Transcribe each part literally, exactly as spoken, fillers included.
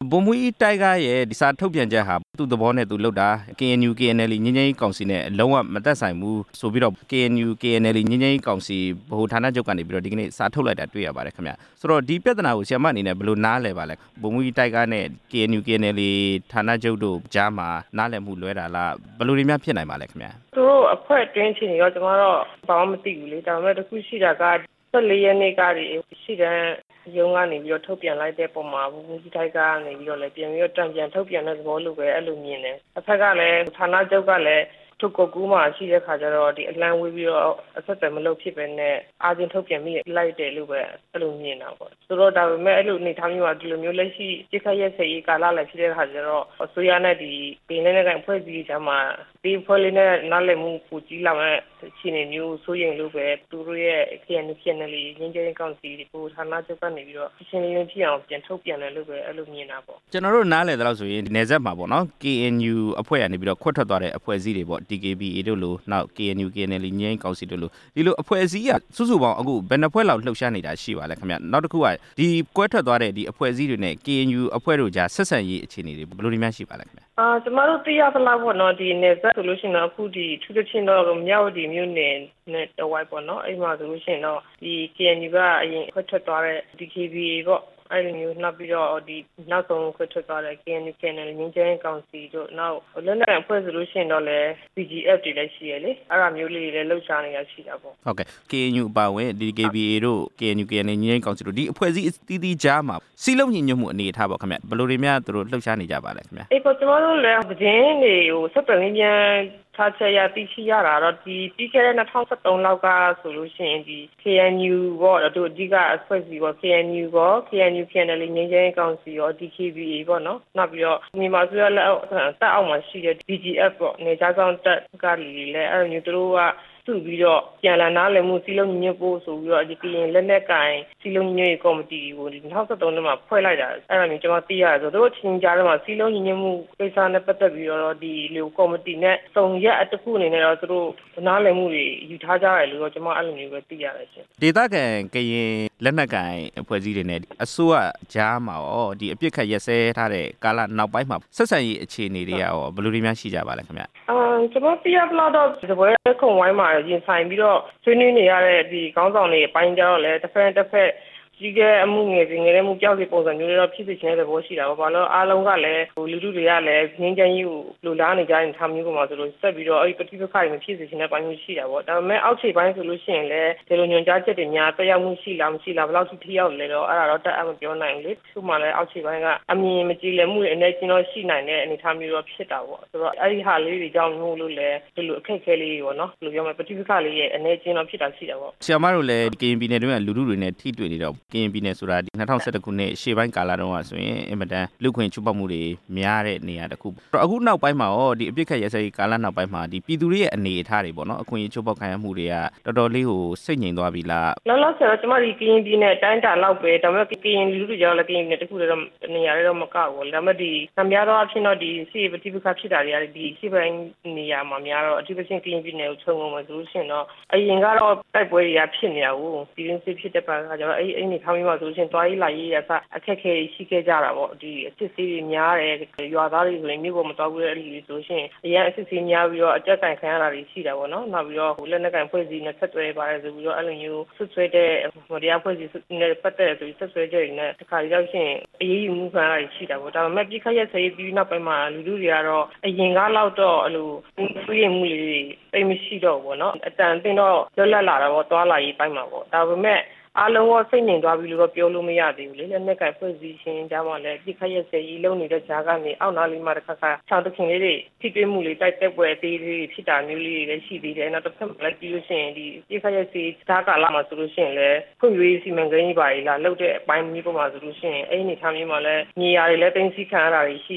ဗိုလ်မှူးကြီးတိုက်ကားရဲ့ဒီစာထုတ်ပြန်ချက်ဟာသူ့သဘောနဲ့သူလုပ်တာ ကေ အန် ယူ ကေ အန် အယ်လ် ငြိမ်းချမ်းရေးကောင်စီနဲ့လုံးဝမသက်ဆိုင်ဘူးဆိုပြီးတော့ ကေ အန် ယူ ကေ အန် အယ်လ် ငြိမ်းချမ်းရေးကောင်စီဗဟိုဌာနချုပ်ကနေပြီးတော့ဒီကနေ့စာထုတ်လိုက်တာတွေ့ရပါတယ်ခင်ဗျဆိုတော့ဒီပြဿနာကိုဆရာမအနေနဲ့ဘယ်လိုနားလည်ပါလဲဗိုလ်မှူးကြီးတိုက်ကားနဲ့ ကေ အန် ယူ ကေ အန် အယ်လ် ဌာနချုပ်တို့ကြားမှာနားလည်မှုလွဲတာလားဘယ်လိုတွေများဖြစ်နိုင်ပါလဲခင်ဗျသူတို့အဖွဲ့တွင်းချင်းရောကျွန်တော်တော့ဘာမှမသိဘူးလေဒါပေမဲ့တခုရှိတာကဆက်လေးရက်နေ့ကရှိတဲ့ရုံးကနေပြီးတော့ထုတ်ပြန်လိုက်တဲ့ပုံမှာဗိုလ်မှူးကြီးတိုက်ကနေပြီးတော့လည်းပြန်ပြီးတော့တံပြန်ထုတ်ပြန်တဲ့သဘောလိုပဲအဲ့လိုမြင်တယ်အဖက်ကလည်းဌာနချုပ်ကလည်းထုတ်ကိုကူးမှရှိတဲ့ခါကျတော့ဒီအလံဝေးပြီးတော့အဆက်အသွယ်မလုပ်ဖြစ်ပဲနဲ့အာချင်းထုတ်ပြန်မိလိုက်တယ်လို့ပဲအဲ့လိုမြင်တာပေါ့ဆိုတော့ဒါပေမဲ့အဲ့လိုအနေထားမျိုးကဒီလိုမျိုးလက်ရှိပြစ်ခတ်ရက်စရေးကာလလည်းဖြစ်တဲ့ခါကျတော့အစိုးရနဲ့ဒီပြည်내နဲ့အဖွဲ့အစည်းတွေမှာဒီဖွဲ့လေးနဲ့နားလည်မှုပူကြီးလာမဲ့အခြေအနေမျိုးစိုးရိမ်လို့ပဲသူတို့ရဲ့ ကေ အန် ယူ ကေ အန် အယ်လ် ငြိမ်းချမ်းရေးကောင်စီကိုဌာနချုပ်ကနေပြီးတော့ရှင်းလင်းလင်းဖြစ်အောင်ပြန်ထုတ်ပြန်တယ်လို့ပဲအဲ့လိုမြင်တာပေါ့ကျွန်တော်တို့နားလည်သလောက်ဆိုရင်ဒီနယ်စပ်မှာပေါ့နော် ကေ အန် ယူ အဖွဲ့ကနေပြီးတော့ခွတ်ထွက်သွားတဲ့အဖွဲ့အစည်းတွေပေါ့ ဒီ ကေ ဘီ အေ တို့လို့နောက် ကေ အန် ယူ ကေ အန် အယ်လ် ငြိမ်းချမ်းရေးကောင်စီတို့လို့ဒီလိုအဖွဲ့အစည်းကစုစုပေါင်းအခုဘယ်နှဖွဲ့လောက်လှုပ်ရှားနေတာရှိပါလဲခင်ဗျနောက်တစ်ခုကဒီကွဲထွက်သွားတဲ့ဒီအဖွဲ့အစည်းတွေနဲ့ ကေ အန် ယူ အဖွဲ့တို့ကြားဆက်ဆံရေးအခြေအနေတွေဘယ်လိုတွေများရှိပါလဲခင်ဗျအာကျမတို့သိရသလောက်ပေါ့နော်ဒီနယ်စပ်ဆိုလို့ရှိရင်တော့အခုဒီထူးထူးချင်းတော့မြောက်ဒီမြို့နယ်နဲ့တဝိုက်ပေါ့နော်အဲ့မှာဆိုလို့ရှိရင်တော့ဒီ ကေ အန် ယူ ကအရင်ခွတ်ထွက်သွားတဲ့ ဒီ ကေ ဘီ အေ ပေါ့အဲ့လိုမျိုးနောက်ပြီးတော့ဒီနောက်ဆုံးခွတ်ထွက်သွားတဲ့ ကေ အန် ယူ ကေ အန် အယ်လ် ငြိမ်းချမ်းရေးကောင်စီတို့နောက်လက်နက်အဖွဲ့ဆိုလို့ရှိရင်တော့လည်း ပီ ဂျီ အက်ဖ် တွေလည်းရှိရလေအဲ့ဒါမျိုးလေးတွေလည်းလှုပ်ရှားနေတာရှိတာပေါ့ဟုတ်ကဲ့ ကေ အန် ယူ အပါဝင် ဒီ ကေ ဘီ အေ တို့ ကေ အန် ယူ ကေ အန် အယ်လ် ငြိမ်းချမ်းရေးကောင်စီတို့ဒီအဖွဲ့အစည်းအသီးသီးကြားမှာစီးလုံးညီညွတ်မှုအနေအထားပေါ့ခင်ဗျဘယ်လိုတွေများသူတို့လှုပ်ရှားနေကြပါလဲခင်ဗျအေးပေါ့ကျွန်တော်တို့လည်းသတင်းတွေကိုဆက်သွယ်ရင်းပြန်ထားချက်ရသိရှိရတာတော့ဒီပြီးခဲ့တဲ့၂၀၁၃လောက်ကဆိုလို့ရှိရင်ဒီ ကေ အန် ယူ ပေါ့တို့အဓိကအဖွဲ့အစည်းပေါ့ ကေ အန် ယူ ပေါ့ ကေ အန် ယူ ကေ အန် အယ်လ် ငြိမ်းချမ်းရေးကောင်စီရော ဒီ ကေ ဘီ အေ ပေါ့နော်နောက်ပြီးတော့မြန်မာဆိုရလက်တက်အောက်မှာရှိတဲ့ ဘီ ဂျီ အက်ဖ် ပေါ့နေကြဆောင်တက်ကလည်းအဲ့လိုမျိုးသူတို့ကစုပြီးတော့ပြန်လာနားလည်မှုစီလုံးညီညွတ်ဖို့ဆိုပြီးတော့ဒီကရင်လက်နက်ကင်စီလုံးညီညွတ်ရေးကော်မတီကိုဒီ၂၀၁၃ထဲမှာဖွဲ့လိုက်တာအဲ့ဒါမျိုးကျွန်တော်သိရတယ်ဆိုတော့သူတို့ချင်းကြားထဲမှာစီလုံးညီညွတ်မှုကိစ္စနဲ့ပတ်သက်ပြီးတော့ဒီလေကော်မတီနဲ့စုံရက်အတခုအနေနဲ့တော့သူတို့နားလည်မှုတွေယူထားကြတယ်လို့တော့ကျွန်မအဲ့လိုမျိုးပဲသိရတယ်ရှင်ဒေသခံကရင်လက်နက်ကင်အဖွဲ့အစည်းတွေနဲ့အစိုးရကြားမှာရောဒီအပြစ်ခတ်ရက်စဲထားတဲ့ကာလနောက်ပိုင်းမှာဆက်ဆံရေးအခြေအနေတွေရောဘယ်လိုတွေများရှိကြပါလဲခင်ဗျအာကျွန်တော်သိရပလောက်တော့ဒီဘွဲခုံဝိုင်းမှာရင်ဆိုင်ပြီးတော့ဆွေးနွေးနေရတဲ့ဒီခေါင်းဆောင်တွေအပိုင်းကြတော့လေတစ်ဖက်တစ်ဖက်ကြီးကအမှုငယ်စီငယ်တဲ့မှုကြောက်စီပုံစံမျိုးတွေတော့ဖြစ်ဖြစ်ချင်းတဲ့ဘောရှိတာပေါ့ဘာလို့အားလုံးကလည်းဟိုလူလူတွေကလည်းငင်းချမ်းကြီးကိုလူလားနေကြတဲ့ထားမျိုးပေါ်မှာဆိုလို့ဆက်ပြီးတော့အဲ့ဒီပဋိပက္ခတွေမဖြစ်စေချင်တဲ့ပိုင်းမျိုးရှိတာပေါ့ဒါပေမဲ့အောက်ခြေပိုင်းဆိုလို့ရှိရင်လည်းဒီလိုညွန်ကြားချက်တွေများတက်ရောက်မှုရှိလားမရှိလားဘယ်လောက်ထိထိရောက်လဲတော့အဲ့ဒါတော့တက်အမပြောနိုင်ဘူးလေသူ့မှာလည်းအောက်ခြေပိုင်းကအမြင်မကြည်လည်မှုတွေအနေချင်းတော့ရှိနိုင်တဲ့အနေထားမျိုးတော့ဖြစ်တာပေါ့ဆိုတော့အဲ့ဒီဟာလေးတွေကြောင့်မျိုးလို့လည်းဒီလိုအခက်အခဲလေးတွေပေါ့နော်ဘယ်လိုပြောမလဲပဋိပက္ခလေးရဲ့အနေချင်းတော့ဖြစ်တာရှိတာပေါ့ဆရာမတို့လည်းကရင်ပြည်နယ်တွင်းကလူလူတွေနဲ့ထိတွေ့နေတော့ကရင်ပြည်နယ်ဆိုတာဒီ၂၀၁၁ခုနှစ်ရှေ့ပိုင်းကာလတုန်းကဆိုရင်အင်မတန်လူခွင့်ချုပ်ပတ်မှုတွေများတဲ့နေရာတစ်ခုအခုနောက်ပိုင်းမှာရောဒီအပြစ်ခတ်ရဲစဲကာလနောက်ပိုင်းမှာဒီပြည်သူတွေရဲ့အနေအထားတွေပေါ့နော်အခွင့်အရေးချုပ်ပတ်ခံရမှုတွေကတော်တော်လေးကိုစိတ်ငြိမ်သွားပြီလားလောလောဆယ်တော့ကျွန်မဒီကရင်ပြည်နယ်တိုင်းတာလောက်ပဲဒါပေမဲ့ကရင်လူလူတွေကြောင့်လည်းကရင်ပြည်နယ်တစ်ခုတည်းတော့နေရာတွေတော့မကောက်ဘူးဒါပေမဲ့ဒီသံများတော့အဖြစ်တော့ဒီစီပတိပခဖြစ်တာတွေကဒီစီပိုင်းနေရာမှာများတော့အထူးသဖြင့်ကရင်ပြည်နယ်ကိုခြုံငုံမှာဆိုလို့ရှိရင်တော့အရင်ကတော့တိုက်ပွဲတွေကဖြစ်နေတာကိုပြည်ရင်းစစ်ဖြစ်တဲ့ပါကကျတော့အဲ့အဲ့နေထားမျိုးမှာဆိုလို့ရှိရင်တွားရေးလာရေးရစအခက်ခဲရှိခဲ့ကြတာပေါ့ဒီအစစ်ဆေးတွေများတယ်ရွာသားတွေဆိုရင်မြို့ပေါ်မတော်ဘူးတဲ့လူတွေဆိုရှင်အရင်အစစ်ဆေးများပြီးတော့အကြက်ကင်ခံရတာတွေရှိတာပေါ့နော်နောက်ပြီးတော့ဟိုလက်နက်ကင်ဖွဲ့စည်းနဲ့ဆက်သွဲပါတယ်ဆိုပြီးတော့အဲ့လိုမျိုးဆွဆွဲတဲ့တရားဖွဲ့စည်းနဲ့ပတ်သက်ဆိုပြီးဆက်ဆွဲကြတယ်နဲ့တခါရောက်ရှင်အရေးယူမှုခံရတာရှိတာပေါ့ဒါပေမဲ့ပြစ်ခတ်ရက်စဲပြီးနောက်ပိုင်းမှာလူလူတွေကတော့အရင်ကလောက်တော့အဲ့လိုဆွေးရမှုလေးတွေတိတ်မရှိတော့ဘူးပေါ့နော်အတန်တင်တော့လွတ်လပ်လာတာပေါ့တွားလာရေးပိုင်းမှာပေါ့ဒါပေမဲ့အားလုံးကစိတ်ငြိမ်သွားပြီလို့တော့ပြောလို့မရသေးဘူးလေလက်နက်ကဖွဲ့စည်းခြင်းကြားမှာလည်းပြစ်ခတ်ရက်စဲကြီးလုံနေတဲ့ကြားကနေအောက်နားလေးမှာတစ်ခါခါချောင်းတခင်လေးတွေထိတွေ့မှုလေးတိုက်တက်ပွဲအသေးလေးဖြစ်တာမျိုးလေးတွေလည်းရှိသေးတယ်နောက်တစ်ဖက်မှာလည်းပြီးလို့ရှိရင်ဒီပြစ်ခတ်ရက်စဲကြားကာလမှာဆိုလို့ရှိရင်လည်းဖွံ့ဖြိုးရေးစီမံကိန်းကြီးပါလေလားလှုပ်တဲ့အပိုင်းမျိုးပေါ်မှာဆိုလို့ရှိရင်အဲ့ဒီအနေထားမျိုးမှာလည်းမြေယာတွေလည်းတင်းစီခံရတာတွေရှိတယ်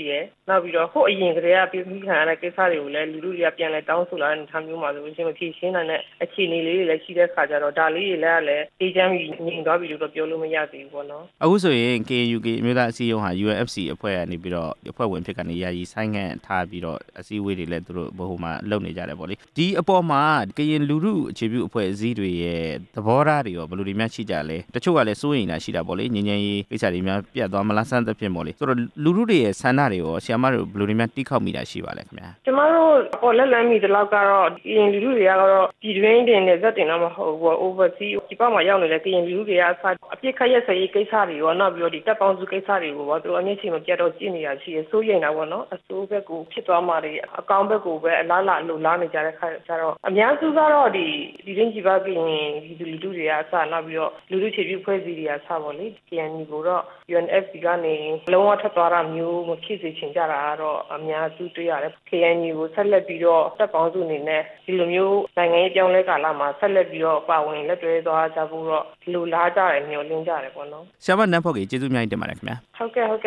နောက်ပြီးတော့ဟိုအရင်ကတည်းကပြည်သူ့ခံရတဲ့ကိစ္စတွေကိုလည်းလူလူတွေကပြန်လဲတောင်းဆိုလာတဲ့ထားမျိုးမှာဆိုရှင်မဖြေရှင်းနိုင်တဲ့အခြေအနေလေးတွေလည်းရှိတဲ့ခါကျတော့ဒါလေးတွေလည်းလည်းအေဂျင့်ကြီးညီသွားပြီလို့တော့ပြောလို့မရသေးဘူးပေါ့နော်အခုဆိုရင် K N U အမျိုးသားအစည်းအရုံးဟာ U N F C အဖွဲ့ကနေပြီးတော့အဖွဲ့ဝင်ဖြစ်ကနေယာယီဆိုင်းငံ့ထားပြီးတော့အစည်းအဝေးတွေလည်းသူတို့ဘို့မှာလုပ်နေကြတယ်ပေါ့လေဒီအပေါ်မှာကရင်လူထုအခြေပြုအဖွဲ့အစည်းတွေရဲ့သဘောထားတွေရောဘယ်လိုတွေများရှိကြလဲတချို့ကလည်းစိုးရိမ်တာရှိတာပေါ့လေငြိမ်းချမ်းရေးကိစ္စတွေများပြတ်သွားမလားစမ်းသဖြင့်ပေါ့လေဆိုတော့လူထုတွေရဲ့ဆန္ဒတွေရောဆရာမတို့ဘယ်လိုတွေများတိခောက်မိတာရှိပါလဲခင်ဗျာကျမတို့ပေါ်လက်လန်းမိတလောက်ကတော့ကရင်လူထုတွေကတော့ပြည်တွင်းတင်နဲ့ဇက်တင်တော့မဟုတ်ဘူး overseas ဒီပေါက်မှာရောက်နေတဲ့ကရင်လူထုတွေကအစအပြစ်ခတ်ရက်စရေးကိစ္စတွေရောနောက်ပြီးတော့ဒီတပ်ပေါင်းစုကိစ္စတွေကိုပေါ့သူတို့အမြင့်ချိန်မပြတ်တော့ကြည့်နေရရှိရစိုးရိမ်တာပေါ့နော်အစိုးဘက်ကိုဖြစ်သွားမှတွေအကောင့်ဘက်ကိုပဲအလားလာလှူလားနေကြတဲ့ခါကျတော့အများစုကတော့ဒီဒီရင်းကြီးပါကရင်ဒီလူထုတွေကအစနောက်ပြီးတော့လူထုခြေပြုဖွဲ့စည်းတွေကစပေါ့လေ K N U ကိုတော့ U N F C ကနေလုံးဝထပ်သွားတာမျိုးမဖြစ်စေချင်ကြတာကတော့အများစုတွေ့ရတယ် K N U ကိုဆက်လက်ပြီးတော့တပ်ပေါင်းစုအနေနဲ့ဒီလိုမျိုးနိုင်ငံရေးပြောင်းလဲကာလမှာဆက်လက်ပြီးတော့ပါဝင်လက်တွဲသွားကြဖို့တော့လူလားကြတယ်မျှော်လင့်ကြတယ်ပေါ့နော်ဆရာမနန်းဖော့ကြီးကျေးဇူးအများကြီးတင်ပါတယ်ခင်ဗျာဟုတ်ကဲ့ဟုတ်ကဲ့